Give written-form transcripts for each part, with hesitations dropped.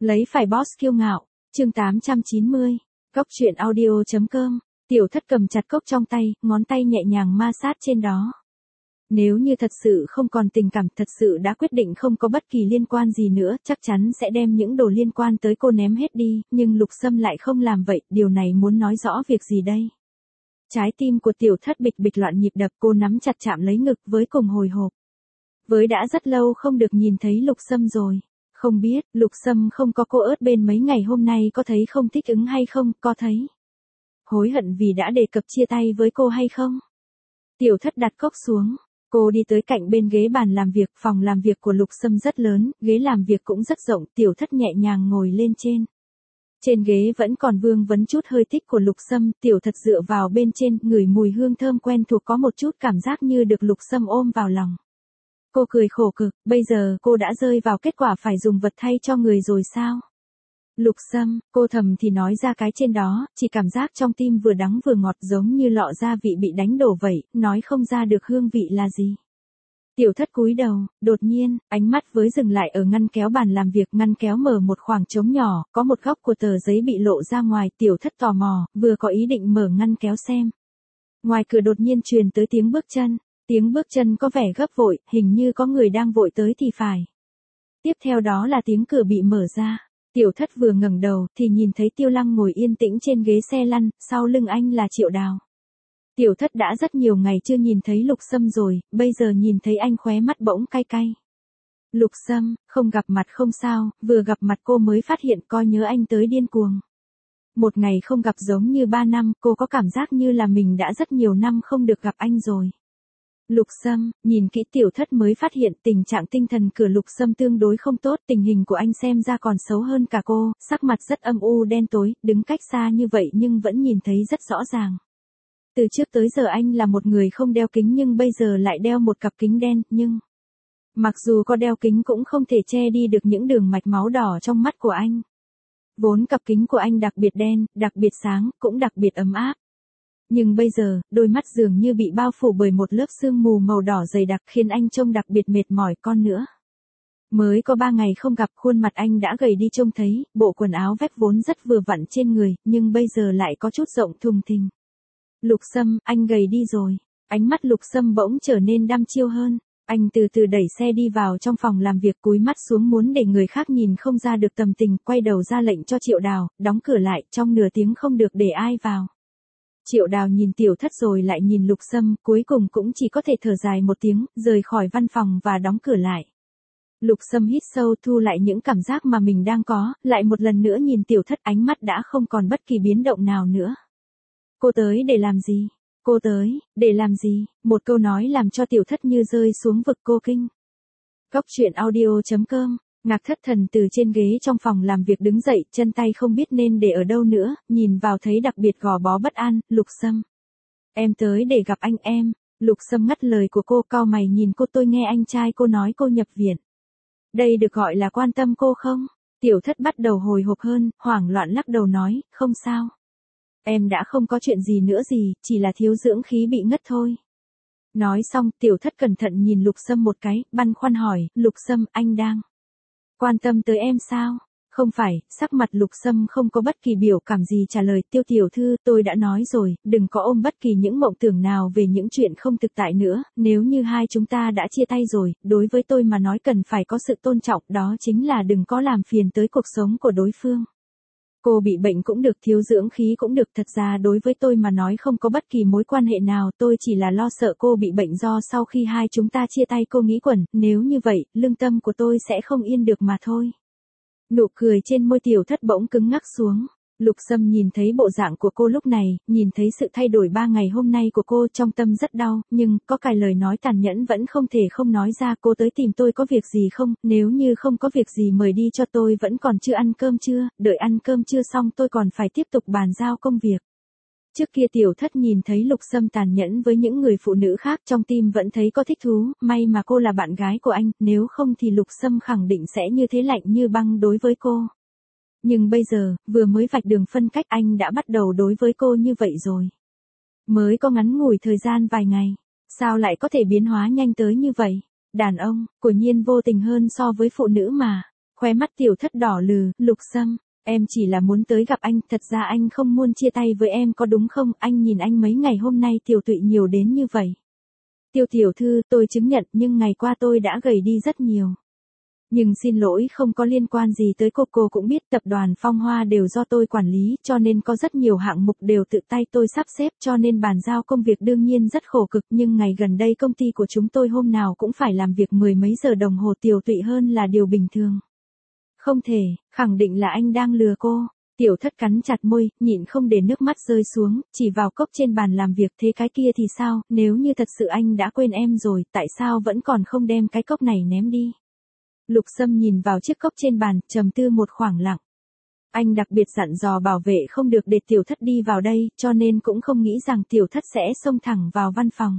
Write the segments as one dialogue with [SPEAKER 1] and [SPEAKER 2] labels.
[SPEAKER 1] Lấy phải boss kiêu ngạo, chương 890, Cốc truyện audio.com, Tiểu Thất cầm chặt cốc trong tay, ngón tay nhẹ nhàng ma sát trên đó. Nếu như thật sự không còn tình cảm, thật sự đã quyết định không có bất kỳ liên quan gì nữa, chắc chắn sẽ đem những đồ liên quan tới cô ném hết đi, nhưng Lục Sâm lại không làm vậy, điều này muốn nói rõ việc gì đây? Trái tim của Tiểu Thất bịch bịch loạn nhịp đập, cô nắm chặt chạm lấy ngực với cùng hồi hộp. Với đã rất lâu không được nhìn thấy Lục Sâm rồi. Không biết, Lục Sâm không có cô ớt bên mấy ngày hôm nay có thấy không thích ứng hay không, có thấy hối hận vì đã đề cập chia tay với cô hay không? Tiểu Thất đặt cốc xuống, cô đi tới cạnh bên ghế bàn làm việc, phòng làm việc của Lục Sâm rất lớn, ghế làm việc cũng rất rộng, Tiểu Thất nhẹ nhàng ngồi lên trên. Trên ghế vẫn còn vương vấn chút hơi thích của Lục Sâm, Tiểu Thất dựa vào bên trên, ngửi mùi hương thơm quen thuộc, có một chút cảm giác như được Lục Sâm ôm vào lòng. Cô cười khổ cực, bây giờ cô đã rơi vào kết quả phải dùng vật thay cho người rồi sao? Lục Sâm, cô thầm thì nói ra cái trên đó, chỉ cảm giác trong tim vừa đắng vừa ngọt giống như lọ gia vị bị đánh đổ vậy, nói không ra được hương vị là gì. Tiểu Thất cúi đầu, đột nhiên, ánh mắt với dừng lại ở ngăn kéo bàn làm việc, ngăn kéo mở một khoảng trống nhỏ, có một góc của tờ giấy bị lộ ra ngoài, Tiểu Thất tò mò, vừa có ý định mở ngăn kéo xem. Ngoài cửa đột nhiên truyền tới tiếng bước chân. Tiếng bước chân có vẻ gấp vội, hình như có người đang vội tới thì phải. Tiếp theo đó là tiếng cửa bị mở ra. Tiểu Thất vừa ngẩng đầu thì nhìn thấy Tiêu Lăng ngồi yên tĩnh trên ghế xe lăn, sau lưng anh là Triệu Đào. Tiểu Thất đã rất nhiều ngày chưa nhìn thấy Lục Sâm rồi, bây giờ nhìn thấy anh khóe mắt bỗng cay cay. Lục Sâm, không gặp mặt không sao, vừa gặp mặt cô mới phát hiện coi nhớ anh tới điên cuồng. Một ngày không gặp giống như 3 năm, cô có cảm giác như là mình đã rất nhiều năm không được gặp anh rồi. Lục Sâm, nhìn kỹ Tiểu Thất mới phát hiện tình trạng tinh thần của Lục Sâm tương đối không tốt, tình hình của anh xem ra còn xấu hơn cả cô, sắc mặt rất âm u đen tối, đứng cách xa như vậy nhưng vẫn nhìn thấy rất rõ ràng. Từ trước tới giờ anh là một người không đeo kính nhưng bây giờ lại đeo một cặp kính đen, nhưng mặc dù có đeo kính cũng không thể che đi được những đường mạch máu đỏ trong mắt của anh. Vốn cặp kính của anh đặc biệt đen, đặc biệt sáng, cũng đặc biệt ấm áp. Nhưng bây giờ, đôi mắt dường như bị bao phủ bởi một lớp sương mù màu đỏ dày đặc khiến anh trông đặc biệt mệt mỏi con nữa. Mới có 3 ngày không gặp, khuôn mặt anh đã gầy đi trông thấy, bộ quần áo vét vốn rất vừa vặn trên người, nhưng bây giờ lại có chút rộng thùng thình. Lục Sâm, anh gầy đi rồi. Ánh mắt Lục Sâm bỗng trở nên đăm chiêu hơn. Anh từ từ đẩy xe đi vào trong phòng làm việc, cúi mắt xuống muốn để người khác nhìn không ra được tầm tình, quay đầu ra lệnh cho Triệu Đào, đóng cửa lại, trong nửa tiếng không được để ai vào. Triệu Đào nhìn Tiểu Thất rồi lại nhìn Lục Sâm, cuối cùng cũng chỉ có thể thở dài một tiếng, rời khỏi văn phòng và đóng cửa lại. Lục Sâm hít sâu, thu lại những cảm giác mà mình đang có, lại một lần nữa nhìn Tiểu Thất, ánh mắt đã không còn bất kỳ biến động nào nữa. Cô tới để làm gì? Cô tới, để làm gì? Một câu nói làm cho Tiểu Thất như rơi xuống vực cô kinh. Cốc truyện audio.com. Ngạc Thất Thần từ trên ghế trong phòng làm việc đứng dậy, chân tay không biết nên để ở đâu nữa, nhìn vào thấy đặc biệt gò bó bất an, Lục Sâm. Em tới để gặp anh em. Lục Sâm ngắt lời của cô, cau mày nhìn cô, tôi nghe anh trai cô nói cô nhập viện. Đây được gọi là quan tâm cô không? Tiểu Thất bắt đầu hồi hộp hơn, hoảng loạn lắc đầu nói, không sao. Em đã không có chuyện gì nữa gì, chỉ là thiếu dưỡng khí bị ngất thôi. Nói xong, Tiểu Thất cẩn thận nhìn Lục Sâm một cái, băn khoăn hỏi, Lục Sâm, anh đang quan tâm tới em sao? Không phải, sắc mặt Lục Sâm không có bất kỳ biểu cảm gì trả lời, Tiêu tiểu thư, tôi đã nói rồi, đừng có ôm bất kỳ những mộng tưởng nào về những chuyện không thực tại nữa, nếu như hai chúng ta đã chia tay rồi, đối với tôi mà nói cần phải có sự tôn trọng, đó chính là đừng có làm phiền tới cuộc sống của đối phương. Cô bị bệnh cũng được, thiếu dưỡng khí cũng được, thật ra đối với tôi mà nói không có bất kỳ mối quan hệ nào, tôi chỉ là lo sợ cô bị bệnh do sau khi hai chúng ta chia tay cô nghĩ quẩn, nếu như vậy, lương tâm của tôi sẽ không yên được mà thôi. Nụ cười trên môi Tiểu Thất bỗng cứng ngắc xuống. Lục Sâm nhìn thấy bộ dạng của cô lúc này, nhìn thấy sự thay đổi 3 ngày hôm nay của cô, trong tâm rất đau, nhưng có cái lời nói tàn nhẫn vẫn không thể không nói ra, cô tới tìm tôi có việc gì không, nếu như không có việc gì mời đi cho tôi, vẫn còn chưa ăn cơm trưa, đợi ăn cơm trưa xong tôi còn phải tiếp tục bàn giao công việc. Trước kia Tiểu Thất nhìn thấy Lục Sâm tàn nhẫn với những người phụ nữ khác trong tim vẫn thấy có thích thú, may mà cô là bạn gái của anh, nếu không thì Lục Sâm khẳng định sẽ như thế, lạnh như băng đối với cô. Nhưng bây giờ, vừa mới vạch đường phân cách anh đã bắt đầu đối với cô như vậy rồi. Mới có ngắn ngủi thời gian vài ngày, sao lại có thể biến hóa nhanh tới như vậy? Đàn ông, quả nhiên vô tình hơn so với phụ nữ mà. Khóe mắt Tiểu Thất đỏ lừ, Lục Sâm, em chỉ là muốn tới gặp anh, thật ra anh không muốn chia tay với em có đúng không, anh nhìn anh mấy ngày hôm nay tiểu tụy nhiều đến như vậy. Tiêu tiểu thư, tôi chứng nhận nhưng ngày qua tôi đã gầy đi rất nhiều. Nhưng xin lỗi không có liên quan gì tới cô cũng biết tập đoàn Phong Hoa đều do tôi quản lý cho nên có rất nhiều hạng mục đều tự tay tôi sắp xếp cho nên bàn giao công việc đương nhiên rất khổ cực nhưng ngày gần đây công ty của chúng tôi hôm nào cũng phải làm việc mười mấy giờ đồng hồ tiểu tụy hơn là điều bình thường. Không thể, khẳng định là anh đang lừa cô. Tiểu Thất cắn chặt môi, nhịn không để nước mắt rơi xuống, chỉ vào cốc trên bàn làm việc thế cái kia thì sao, nếu như thật sự anh đã quên em rồi, tại sao vẫn còn không đem cái cốc này ném đi. Lục Sâm nhìn vào chiếc cốc trên bàn, trầm tư một khoảng lặng. Anh đặc biệt dặn dò bảo vệ không được để Tiểu Thất đi vào đây, cho nên cũng không nghĩ rằng Tiểu Thất sẽ xông thẳng vào văn phòng.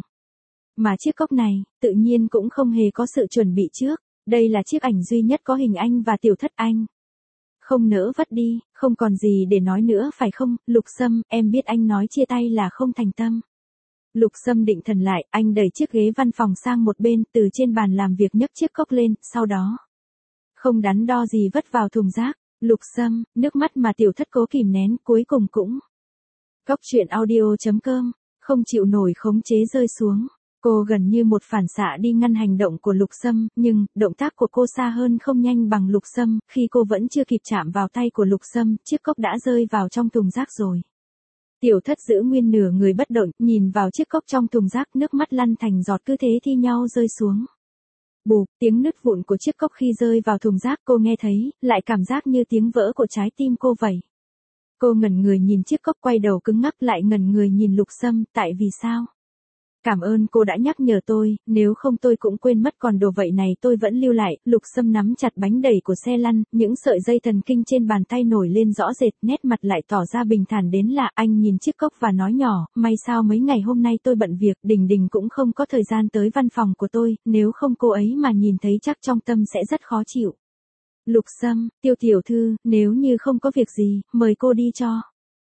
[SPEAKER 1] Mà chiếc cốc này, tự nhiên cũng không hề có sự chuẩn bị trước, đây là chiếc ảnh duy nhất có hình anh và Tiểu Thất anh. Không nỡ vất đi, không còn gì để nói nữa phải không, Lục Sâm, em biết anh nói chia tay là không thành tâm. Lục Sâm định thần lại, anh đẩy chiếc ghế văn phòng sang một bên, từ trên bàn làm việc nhấc chiếc cốc lên, sau đó không đắn đo gì vứt vào thùng rác. Lục Sâm, nước mắt mà Tiểu Thất cố kìm nén, cuối cùng cũng. Cốc truyện audio.com, không chịu nổi khống chế rơi xuống. Cô gần như một phản xạ đi ngăn hành động của Lục Sâm, nhưng động tác của cô xa hơn không nhanh bằng Lục Sâm, khi cô vẫn chưa kịp chạm vào tay của Lục Sâm, chiếc cốc đã rơi vào trong thùng rác rồi. Tiểu Thất giữ nguyên nửa người bất động, nhìn vào chiếc cốc trong thùng rác, nước mắt lăn thành giọt cứ thế thi nhau rơi xuống. Bụp, tiếng nứt vụn của chiếc cốc khi rơi vào thùng rác cô nghe thấy, lại cảm giác như tiếng vỡ của trái tim cô vậy. Cô ngẩn người nhìn chiếc cốc quay đầu cứng ngắc lại ngẩn người nhìn Lục Sâm, tại vì sao? Cảm ơn cô đã nhắc nhở tôi, nếu không tôi cũng quên mất còn đồ vậy này tôi vẫn lưu lại. Lục Sâm nắm chặt bánh đẩy của xe lăn, những sợi dây thần kinh trên bàn tay nổi lên rõ rệt, nét mặt lại tỏ ra bình thản đến lạ. Anh nhìn chiếc cốc và nói nhỏ, may sao mấy ngày hôm nay tôi bận việc, Đình Đình cũng không có thời gian tới văn phòng của tôi, nếu không cô ấy mà nhìn thấy chắc trong tâm sẽ rất khó chịu. Lục Sâm, Tiêu tiểu thư, nếu như không có việc gì, mời cô đi cho.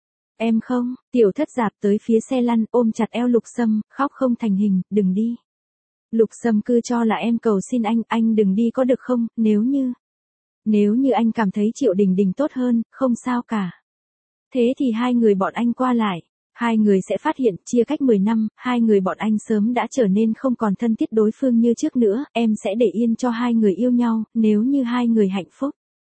[SPEAKER 1] Em không, Tiểu Thất dạp tới phía xe lăn ôm chặt eo Lục Sâm, khóc không thành hình, đừng đi. Lục Sâm cứ cho là em cầu xin anh đừng đi có được không, nếu như anh cảm thấy Triệu Đình Đình tốt hơn, không sao cả. Thế thì hai người bọn anh qua lại, hai người sẽ phát hiện chia cách 10 năm, hai người bọn anh sớm đã trở nên không còn thân thiết đối phương như trước nữa, em sẽ để yên cho hai người yêu nhau, nếu như hai người hạnh phúc.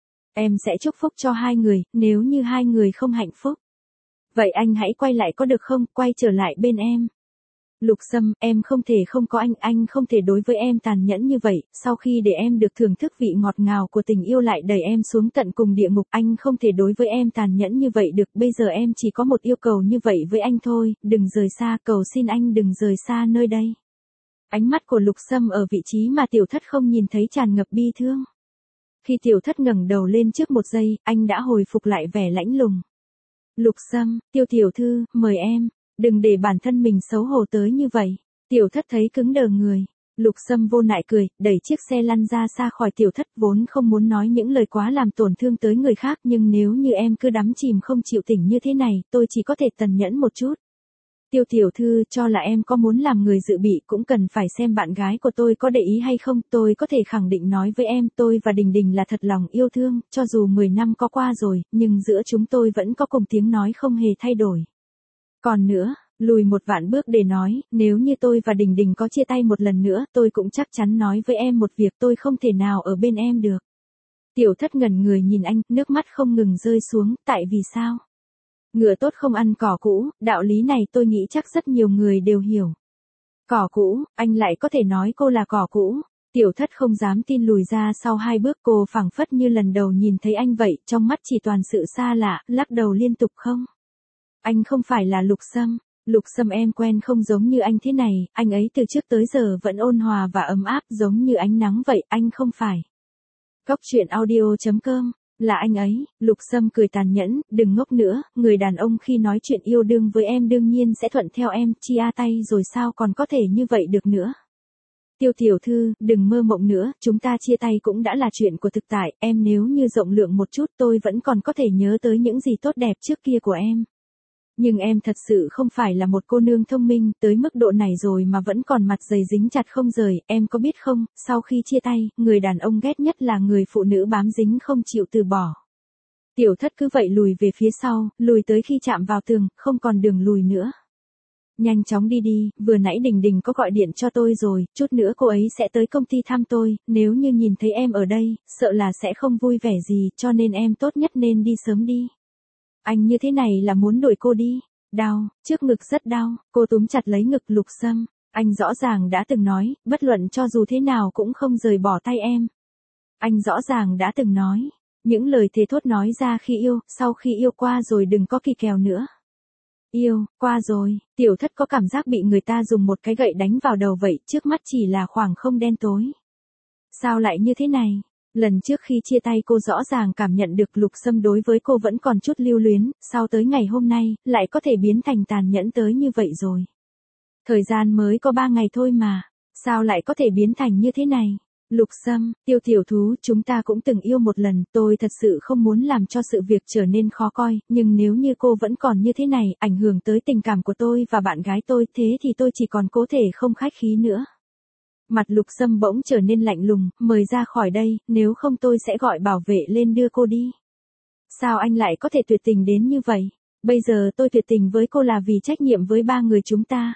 [SPEAKER 1] Em sẽ chúc phúc cho hai người, nếu như hai người không hạnh phúc. Vậy anh hãy quay lại có được không, quay trở lại bên em. Lục Sâm, em không thể không có anh không thể đối với em tàn nhẫn như vậy, sau khi để em được thưởng thức vị ngọt ngào của tình yêu lại đẩy em xuống tận cùng địa ngục, anh không thể đối với em tàn nhẫn như vậy được, bây giờ em chỉ có một yêu cầu như vậy với anh thôi, đừng rời xa, cầu xin anh đừng rời xa nơi đây. Ánh mắt của Lục Sâm ở vị trí mà Tiểu Thất không nhìn thấy tràn ngập bi thương. Khi Tiểu Thất ngẩng đầu lên trước một giây, anh đã hồi phục lại vẻ lãnh lùng. Lục Sâm, Tiêu tiểu thư, mời em, đừng để bản thân mình xấu hổ tới như vậy. Tiểu Thất thấy cứng đờ người. Lục Sâm vô nại cười, đẩy chiếc xe lăn ra xa khỏi Tiểu Thất, vốn không muốn nói những lời quá làm tổn thương tới người khác, nhưng nếu như em cứ đắm chìm không chịu tỉnh như thế này, tôi chỉ có thể tần nhẫn một chút. Tiêu tiểu thư, cho là em có muốn làm người dự bị cũng cần phải xem bạn gái của tôi có để ý hay không, tôi có thể khẳng định nói với em, tôi và Đình Đình là thật lòng yêu thương, cho dù 10 năm có qua rồi, nhưng giữa chúng tôi vẫn có cùng tiếng nói không hề thay đổi. Còn nữa, lùi một vạn bước để nói, nếu như tôi và Đình Đình có chia tay một lần nữa, tôi cũng chắc chắn nói với em một việc, tôi không thể nào ở bên em được. Tiểu Thất ngẩn người nhìn anh, nước mắt không ngừng rơi xuống, tại vì sao? Ngựa tốt không ăn cỏ cũ, đạo lý này tôi nghĩ chắc rất nhiều người đều hiểu. Cỏ cũ, anh lại có thể nói cô là cỏ cũ. Tiểu Thất không dám tin lùi ra sau 2 bước, cô phảng phất như lần đầu nhìn thấy anh vậy, trong mắt chỉ toàn sự xa lạ, lắc đầu liên tục không. Anh không phải là Lục Sâm. Lục Sâm em quen không giống như anh thế này, anh ấy từ trước tới giờ vẫn ôn hòa và ấm áp giống như ánh nắng vậy, anh không phải. Cốc truyện audio.com, là anh ấy. Lục Sâm cười tàn nhẫn, đừng ngốc nữa, người đàn ông khi nói chuyện yêu đương với em đương nhiên sẽ thuận theo em, chia tay rồi sao còn có thể như vậy được nữa. Tiêu tiểu thư, đừng mơ mộng nữa, chúng ta chia tay cũng đã là chuyện của thực tại, em nếu như rộng lượng một chút tôi vẫn còn có thể nhớ tới những gì tốt đẹp trước kia của em. Nhưng em thật sự không phải là một cô nương thông minh tới mức độ này rồi mà vẫn còn mặt dày dính chặt không rời, em có biết không, sau khi chia tay, người đàn ông ghét nhất là người phụ nữ bám dính không chịu từ bỏ. Tiểu thất cứ vậy lùi về phía sau, lùi tới khi chạm vào tường, không còn đường lùi nữa. Nhanh chóng đi đi, vừa nãy Đình Đình có gọi điện cho tôi rồi, chút nữa cô ấy sẽ tới công ty thăm tôi, nếu như nhìn thấy em ở đây, sợ là sẽ không vui vẻ gì, cho nên em tốt nhất nên đi sớm đi. Anh như thế này là muốn đuổi cô đi. Đau, trước ngực rất đau, cô túm chặt lấy ngực Lục Sâm. Anh rõ ràng đã từng nói, bất luận cho dù thế nào cũng không rời bỏ tay em. Anh rõ ràng đã từng nói, những lời thề thốt nói ra khi yêu, sau khi yêu qua rồi đừng có kỳ kèo nữa. Yêu, qua rồi, Tiểu Thất có cảm giác bị người ta dùng một cái gậy đánh vào đầu vậy, trước mắt chỉ là khoảng không đen tối. Sao lại như thế này? Lần trước khi chia tay cô rõ ràng cảm nhận được Lục Sâm đối với cô vẫn còn chút lưu luyến, sao tới ngày hôm nay, lại có thể biến thành tàn nhẫn tới như vậy rồi. Thời gian mới có 3 ngày thôi mà, sao lại có thể biến thành như thế này? Lục Sâm, Tiêu tiểu thú, chúng ta cũng từng yêu một lần, tôi thật sự không muốn làm cho sự việc trở nên khó coi, nhưng nếu như cô vẫn còn như thế này, ảnh hưởng tới tình cảm của tôi và bạn gái tôi, thế thì tôi chỉ còn có thể không khách khí nữa. Mặt Lục Sâm bỗng trở nên lạnh lùng, mời ra khỏi đây, nếu không tôi sẽ gọi bảo vệ lên đưa cô đi. Sao anh lại có thể tuyệt tình đến như vậy? Bây giờ tôi tuyệt tình với cô là vì trách nhiệm với 3 người chúng ta.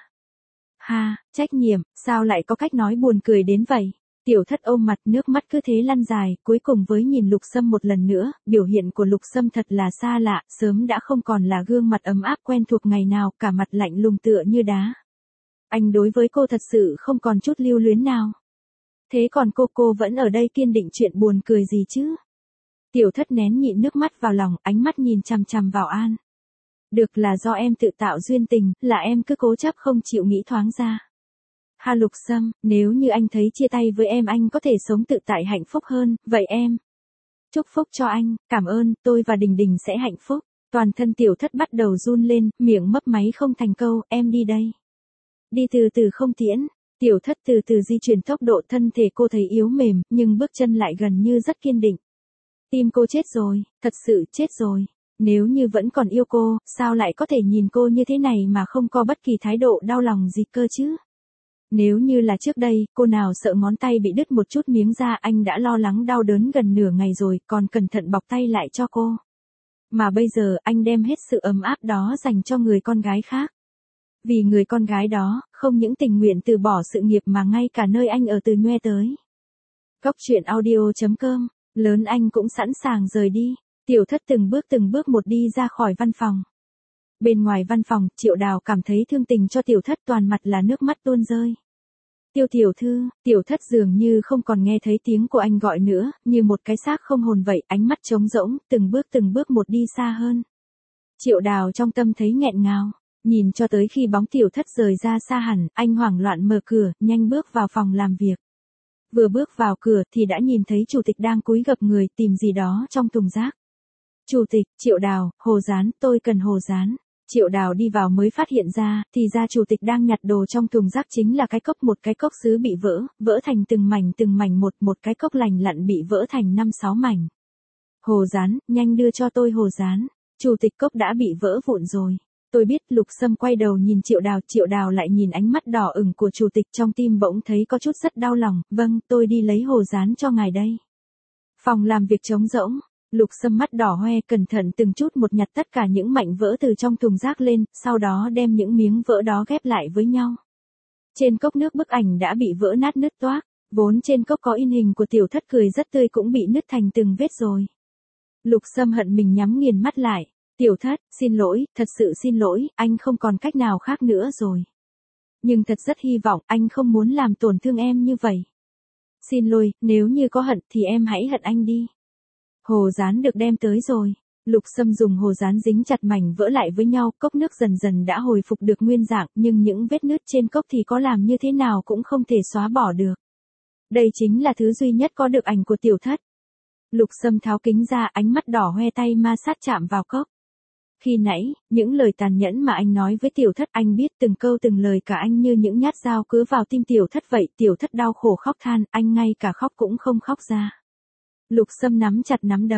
[SPEAKER 1] Ha, trách nhiệm, sao lại có cách nói buồn cười đến vậy? Tiểu Thất ôm mặt, nước mắt cứ thế lăn dài, cuối cùng với nhìn Lục Sâm một lần nữa, biểu hiện của Lục Sâm thật là xa lạ, sớm đã không còn là gương mặt ấm áp quen thuộc ngày nào, cả mặt lạnh lùng tựa như đá. Anh đối với cô thật sự không còn chút lưu luyến nào. Thế còn cô vẫn ở đây kiên định chuyện buồn cười gì chứ? Tiểu Thất nén nhịn nước mắt vào lòng, ánh mắt nhìn chằm chằm vào An. Được là do em tự tạo duyên tình, là em cứ cố chấp không chịu nghĩ thoáng ra. Ha Lục Sâm, nếu như anh thấy chia tay với em anh có thể sống tự tại hạnh phúc hơn, vậy em. Chúc phúc cho anh, cảm ơn, tôi và Đình Đình sẽ hạnh phúc. Toàn thân Tiểu Thất bắt đầu run lên, miệng mấp máy không thành câu, em đi đây. Đi từ từ không tiễn, Tiểu Thất từ từ di chuyển tốc độ, thân thể cô thấy yếu mềm, nhưng bước chân lại gần như rất kiên định. Tim cô chết rồi, thật sự chết rồi. Nếu như vẫn còn yêu cô, sao lại có thể nhìn cô như thế này mà không có bất kỳ thái độ đau lòng gì cơ chứ? Nếu như là trước đây, cô nào sợ ngón tay bị đứt một chút miếng da, anh đã lo lắng đau đớn gần nửa ngày rồi, còn cẩn thận bọc tay lại cho cô. Mà bây giờ, anh đem hết sự ấm áp đó dành cho người con gái khác. Vì người con gái đó, không những tình nguyện từ bỏ sự nghiệp mà ngay cả nơi anh ở từ nhoe tới. Cốc truyện audio.com, lớn anh cũng sẵn sàng rời đi. Tiểu Thất từng bước một đi ra khỏi văn phòng. Bên ngoài văn phòng, Triệu Đào cảm thấy thương tình cho Tiểu Thất, toàn mặt là nước mắt tuôn rơi. Tiêu tiểu thư, Tiểu Thất dường như không còn nghe thấy tiếng của anh gọi nữa, như một cái xác không hồn vậy, ánh mắt trống rỗng, từng bước một đi xa hơn. Triệu Đào trong tâm thấy nghẹn ngào, nhìn cho tới khi bóng Tiểu Thất rời ra xa hẳn, anh hoảng loạn mở cửa, nhanh bước vào phòng làm việc. Vừa bước vào cửa thì đã nhìn thấy chủ tịch đang cúi gập người tìm gì đó trong thùng rác. Chủ tịch, Triệu Đào, hồ dán, tôi cần hồ dán. Triệu Đào đi vào mới phát hiện ra, thì ra chủ tịch đang nhặt đồ trong thùng rác chính là cái cốc, một cái cốc sứ bị vỡ thành từng mảnh một cái cốc lành lặn bị vỡ thành 5-6 mảnh. Hồ dán, nhanh đưa cho tôi hồ dán. Chủ tịch, cốc đã bị vỡ vụn rồi. Tôi biết. Lục Sâm quay đầu nhìn Triệu Đào lại nhìn ánh mắt đỏ ửng của chủ tịch, trong tim bỗng thấy có chút rất đau lòng. Vâng, tôi đi lấy hồ dán cho ngài đây. Phòng làm việc trống rỗng. Lục Sâm mắt đỏ hoe, cẩn thận từng chút một nhặt tất cả những mảnh vỡ từ trong thùng rác lên, sau đó đem những miếng vỡ đó ghép lại với nhau. Trên cốc nước bức ảnh đã bị vỡ nát nứt toác, vốn trên cốc có in hình của Tiểu Thất cười rất tươi cũng bị nứt thành từng vết rồi. Lục Sâm hận mình nhắm nghiền mắt lại. Tiểu Thất, xin lỗi, thật sự xin lỗi, anh không còn cách nào khác nữa rồi. Nhưng thật rất hy vọng anh không muốn làm tổn thương em như vậy. Xin lỗi, nếu như có hận thì em hãy hận anh đi. Hồ dán được đem tới rồi. Lục Sâm dùng hồ dán dính chặt mảnh vỡ lại với nhau, cốc nước dần dần đã hồi phục được nguyên dạng, nhưng những vết nứt trên cốc thì có làm như thế nào cũng không thể xóa bỏ được. Đây chính là thứ duy nhất có được ảnh của Tiểu Thất. Lục Sâm tháo kính ra, ánh mắt đỏ hoe, tay ma sát chạm vào cốc. Khi nãy, những lời tàn nhẫn mà anh nói với Tiểu Thất, anh biết từng câu từng lời cả anh như những nhát dao cứa vào tim Tiểu Thất vậy. Tiểu Thất đau khổ khóc than, anh ngay cả khóc cũng không khóc ra. Lục Sâm nắm chặt nắm đấm,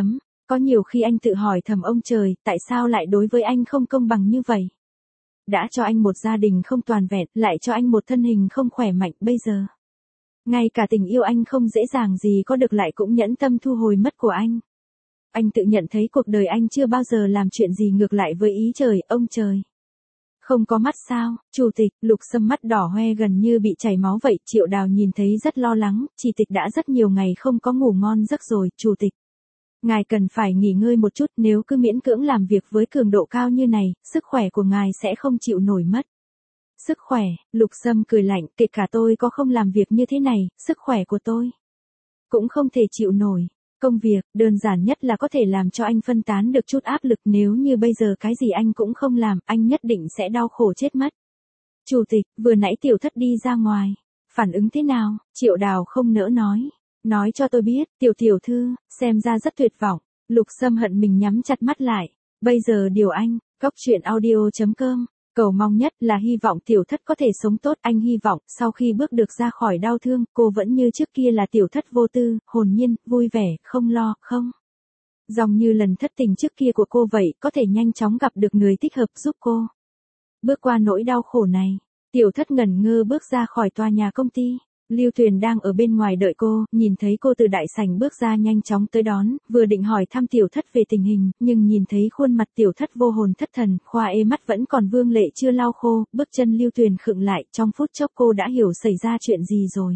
[SPEAKER 1] Có nhiều khi anh tự hỏi thầm ông trời, tại sao lại đối với anh không công bằng như vậy? Đã cho anh một gia đình không toàn vẹn, lại cho anh một thân hình không khỏe mạnh, bây giờ. Ngay cả tình yêu anh không dễ dàng gì có được lại cũng nhẫn tâm thu hồi mất của anh. Anh tự nhận thấy cuộc đời anh chưa bao giờ làm chuyện gì ngược lại với ý trời, ông trời. Không có mắt sao, chủ tịch, Lục Sâm mắt đỏ hoe gần như bị chảy máu vậy, Triệu Đào nhìn thấy rất lo lắng, chị tịch đã rất nhiều ngày không có ngủ ngon giấc rồi, chủ tịch. Ngài cần phải nghỉ ngơi một chút, nếu cứ miễn cưỡng làm việc với cường độ cao như này, sức khỏe của ngài sẽ không chịu nổi mất. Sức khỏe, Lục Sâm cười lạnh, kể cả tôi có không làm việc như thế này, sức khỏe của tôi cũng không thể chịu nổi. Công việc, đơn giản nhất là có thể làm cho anh phân tán được chút áp lực, nếu như bây giờ cái gì anh cũng không làm, anh nhất định sẽ đau khổ chết mất. Chủ tịch, vừa nãy Tiểu Thất đi ra ngoài, phản ứng thế nào? Triệu Đào không nỡ nói. Nói cho tôi biết, tiểu thư, xem ra rất tuyệt vọng. Lục Sâm hận mình nhắm chặt mắt lại. Bây giờ điều anh, góc truyện audio.com. Cầu mong nhất là hy vọng Tiểu Thất có thể sống tốt. Anh hy vọng sau khi bước được ra khỏi đau thương, cô vẫn như trước kia là Tiểu Thất vô tư, hồn nhiên, vui vẻ, không lo, không. Dòng như lần thất tình trước kia của cô vậy, có thể nhanh chóng gặp được người thích hợp giúp cô. Bước qua nỗi đau khổ này, Tiểu Thất ngẩn ngơ bước ra khỏi tòa nhà công ty. Lưu Tuyền đang ở bên ngoài đợi cô, nhìn thấy cô từ đại sảnh bước ra nhanh chóng tới đón, vừa định hỏi thăm Tiểu Thất về tình hình, nhưng nhìn thấy khuôn mặt Tiểu Thất vô hồn thất thần, khoa ê mắt vẫn còn vương lệ chưa lau khô, bước chân Lưu Tuyền khựng lại, trong phút chốc cô đã hiểu xảy ra chuyện gì rồi.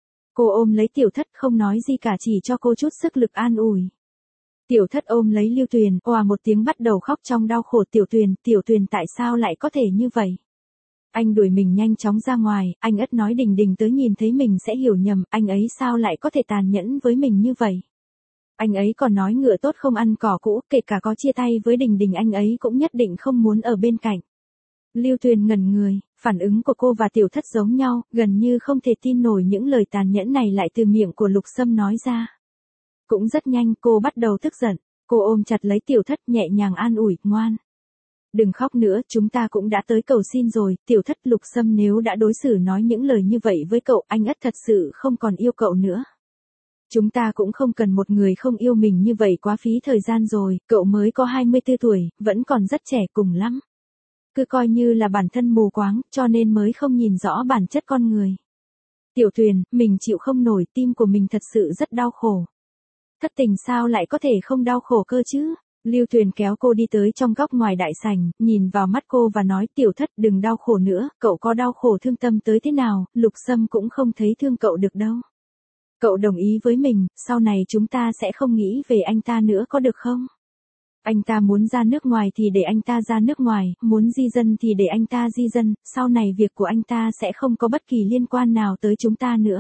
[SPEAKER 1] Cô ôm lấy Tiểu Thất không nói gì cả, chỉ cho cô chút sức lực an ủi. Tiểu Thất ôm lấy Lưu Tuyền, òa một tiếng bắt đầu khóc trong đau khổ. Tiểu Tuyền tại sao lại có thể như vậy? Anh đuổi mình nhanh chóng ra ngoài, anh ất nói Đình Đình tới nhìn thấy mình sẽ hiểu nhầm, anh ấy sao lại có thể tàn nhẫn với mình như vậy? Anh ấy còn nói ngựa tốt không ăn cỏ cũ, kể cả có chia tay với Đình Đình anh ấy cũng nhất định không muốn ở bên cạnh. Lưu Tuyền ngẩn người, phản ứng của cô và Tiểu Thất giống nhau, gần như không thể tin nổi những lời tàn nhẫn này lại từ miệng của Lục Sâm nói ra. Cũng rất nhanh cô bắt đầu tức giận, cô ôm chặt lấy Tiểu Thất nhẹ nhàng an ủi, ngoan. Đừng khóc nữa, chúng ta cũng đã tới cầu xin rồi. Tiểu Thất, Lục Sâm nếu đã đối xử nói những lời như vậy với cậu, anh ất thật sự không còn yêu cậu nữa. Chúng ta cũng không cần một người không yêu mình như vậy, quá phí thời gian rồi, cậu mới có 24 tuổi, vẫn còn rất trẻ cùng lắm. Cứ coi như là bản thân mù quáng, cho nên mới không nhìn rõ bản chất con người. Tiểu Tuyền, mình chịu không nổi, tim của mình thật sự rất đau khổ. Thất tình sao lại có thể không đau khổ cơ chứ? Lưu Tuyền kéo cô đi tới trong góc ngoài đại sảnh, nhìn vào mắt cô và nói, Tiểu Thất đừng đau khổ nữa, cậu có đau khổ thương tâm tới thế nào, Lục Sâm cũng không thấy thương cậu được đâu. Cậu đồng ý với mình, sau này chúng ta sẽ không nghĩ về anh ta nữa có được không? Anh ta muốn ra nước ngoài thì để anh ta ra nước ngoài, muốn di dân thì để anh ta di dân, sau này việc của anh ta sẽ không có bất kỳ liên quan nào tới chúng ta nữa.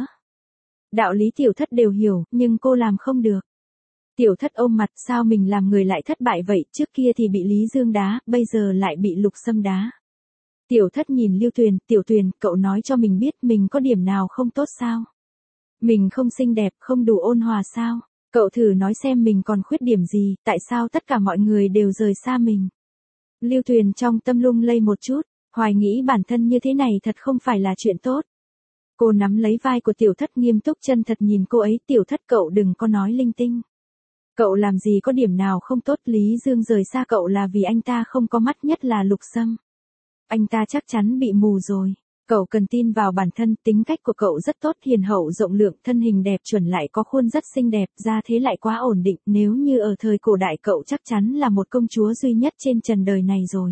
[SPEAKER 1] Đạo lý Tiểu Thất đều hiểu, nhưng cô làm không được. Tiểu Thất ôm mặt, sao mình làm người lại thất bại vậy, trước kia thì bị Lý Dương đá, bây giờ lại bị Lục Sâm đá. Tiểu Thất nhìn Lưu Tuyền, Tiểu Tuyền, cậu nói cho mình biết mình có điểm nào không tốt sao? Mình không xinh đẹp, không đủ ôn hòa sao? Cậu thử nói xem mình còn khuyết điểm gì, tại sao tất cả mọi người đều rời xa mình? Lưu Tuyền trong tâm lung lay một chút, hoài nghĩ bản thân như thế này thật không phải là chuyện tốt. Cô nắm lấy vai của Tiểu Thất nghiêm túc chân thật nhìn cô ấy, Tiểu Thất cậu đừng có nói linh tinh. Cậu làm gì có điểm nào không tốt, Lý Dương rời xa cậu là vì anh ta không có mắt, nhất là Lục Sâm. Anh ta chắc chắn bị mù rồi. Cậu cần tin vào bản thân, tính cách của cậu rất tốt, hiền hậu rộng lượng, thân hình đẹp chuẩn lại có khuôn rất xinh đẹp, ra thế lại quá ổn định, nếu như ở thời cổ đại cậu chắc chắn là một công chúa duy nhất trên trần đời này rồi.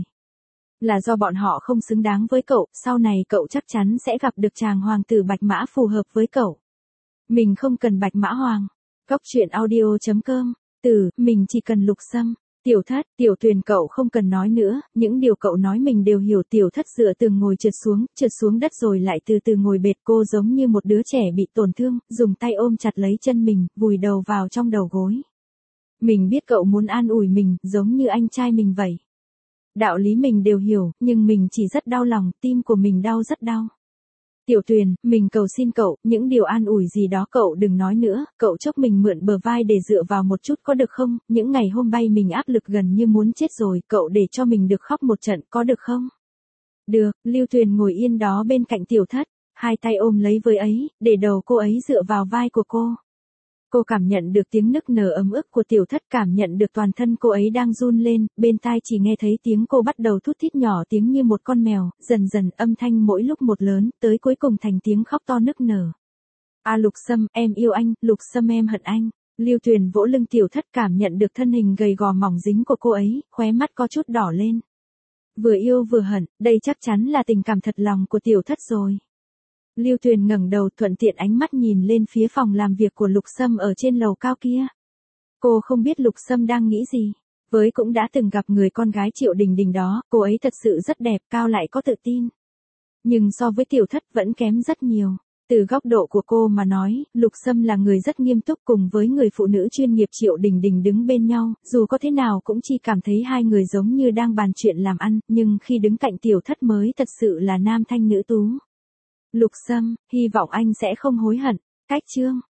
[SPEAKER 1] Là do bọn họ không xứng đáng với cậu, sau này cậu chắc chắn sẽ gặp được chàng hoàng tử bạch mã phù hợp với cậu. Mình không cần bạch mã hoàng. Góc truyện audio.com, mình chỉ cần Lục Sâm. Tiểu Thất, Tiểu Tuyền cậu không cần nói nữa, những điều cậu nói mình đều hiểu. Tiểu Thất dựa tường ngồi trượt xuống đất rồi lại từ từ ngồi bệt, cô giống như một đứa trẻ bị tổn thương, dùng tay ôm chặt lấy chân mình, vùi đầu vào trong đầu gối. Mình biết cậu muốn an ủi mình, giống như anh trai mình vậy. Đạo lý mình đều hiểu, nhưng mình chỉ rất đau lòng, tim của mình đau rất đau. Tiểu Tuyền, mình cầu xin cậu, những điều an ủi gì đó cậu đừng nói nữa, cậu chốc mình mượn bờ vai để dựa vào một chút có được không, những ngày hôm bay mình áp lực gần như muốn chết rồi, cậu để cho mình được khóc một trận có được không? Được, Lưu Tuyền ngồi yên đó bên cạnh Tiểu Thất, hai tay ôm lấy với ấy, để đầu cô ấy dựa vào vai của cô. Cô cảm nhận được tiếng nức nở ấm ức của tiểu thất, cảm nhận được toàn thân cô ấy đang run lên, bên tai chỉ nghe thấy tiếng cô bắt đầu thút thít nhỏ tiếng như một con mèo, dần dần âm thanh mỗi lúc một lớn, tới cuối cùng thành tiếng khóc to nức nở. À Lục Sâm, em yêu anh, Lục Sâm em hận anh. Lưu Tuyền vỗ lưng tiểu thất, cảm nhận được thân hình gầy gò mỏng dính của cô ấy, khóe mắt có chút đỏ lên. Vừa yêu vừa hận, đây chắc chắn là tình cảm thật lòng của tiểu thất rồi. Lưu Tuyền ngẩng đầu, thuận tiện ánh mắt nhìn lên phía phòng làm việc của Lục Sâm ở trên lầu cao kia. Cô không biết Lục Sâm đang nghĩ gì. Với cũng đã từng gặp người con gái Triệu Đình Đình đó, cô ấy thật sự rất đẹp, cao lại có tự tin. Nhưng so với tiểu thất vẫn kém rất nhiều. Từ góc độ của cô mà nói, Lục Sâm là người rất nghiêm túc, cùng với người phụ nữ chuyên nghiệp Triệu Đình Đình đứng bên nhau, dù có thế nào cũng chỉ cảm thấy hai người giống như đang bàn chuyện làm ăn, nhưng khi đứng cạnh tiểu thất mới thật sự là nam thanh nữ tú. Lục Sâm, hy vọng anh sẽ không hối hận. Cách chương